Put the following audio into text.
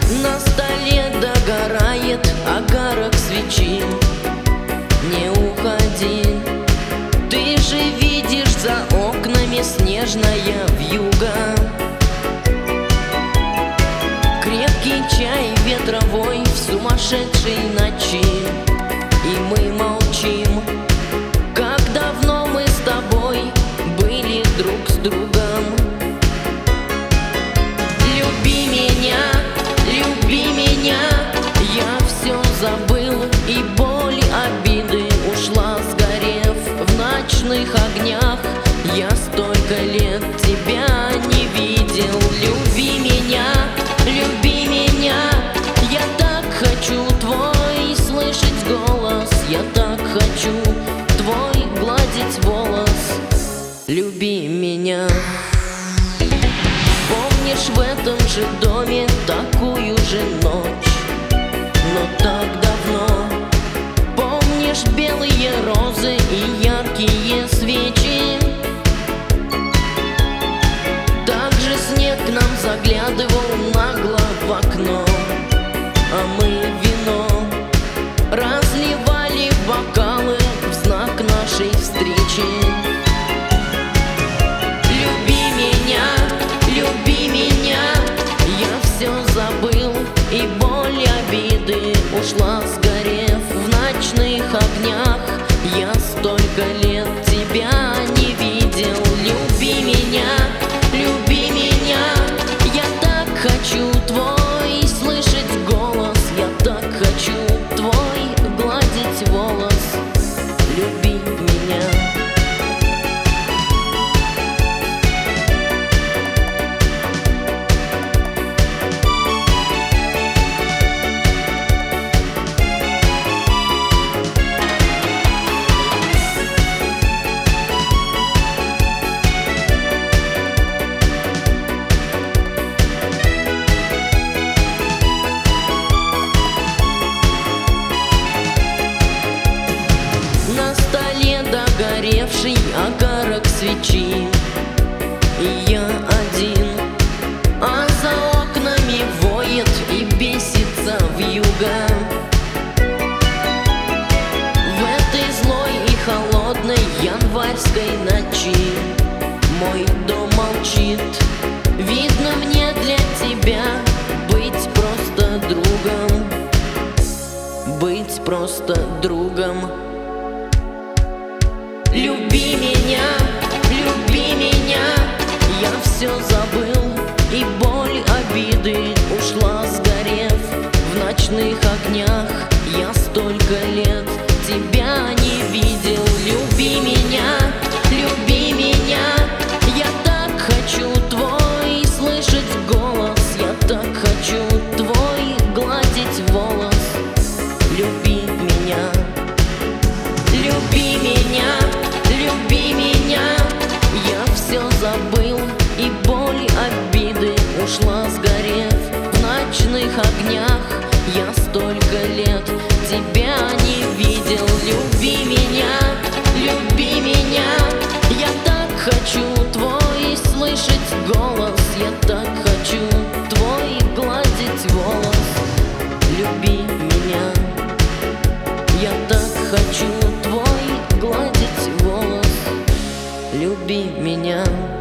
На столе догорает огарок свечи. Не уходи, ты же видишь за окнами снежная вьюга. Крепкий чай ветровой в сумасшедшей ночи, и мы молчим, как давно мы с тобой были друг с другом. Люби меня, я все забыл, и боль обиды ушла, сгорев в ночных огнях. Я столько лет тебя не видел. Люби меня, я так хочу твой слышать голос, я так хочу твой гладить волос. Люби меня. Помнишь в этом же доме такую же ночь, но так давно? Помнишь белые розы и яркие свечи? Также снег к нам заглядывал нагло в окно, а мы вино разливали в бокалы в знак нашей встречи. Забыл, и боль обиды ушла, сгорев в ночных огнях. Я столько лет тебя не видел. Люби меня, я так хочу твой слышать голос, я так хочу твой гладить волос. Люби меня. На столе догоревший огарок свечи, и я один, а за окнами воет и бесится вьюга. В этой злой и холодной январской ночи мой дом молчит. Видно, мне для тебя быть просто другом, быть просто другом. Люби меня, я все забыл, и боль обиды ушла, сгорев в ночных огнях. Я столько лет тебя не видел. Люби меня, я так хочу твой слышать голос, я так хочу твой гладить волос. Люби меня, я все забыл, и боль обиды ушла, сгорев в ночных огнях. Я столько лет тебя не видел. Люби меня, я так хочу твой слышать голос, я так хочу твой гладить волос. Люби меня, я так хочу твой гладить волос. Люби меня.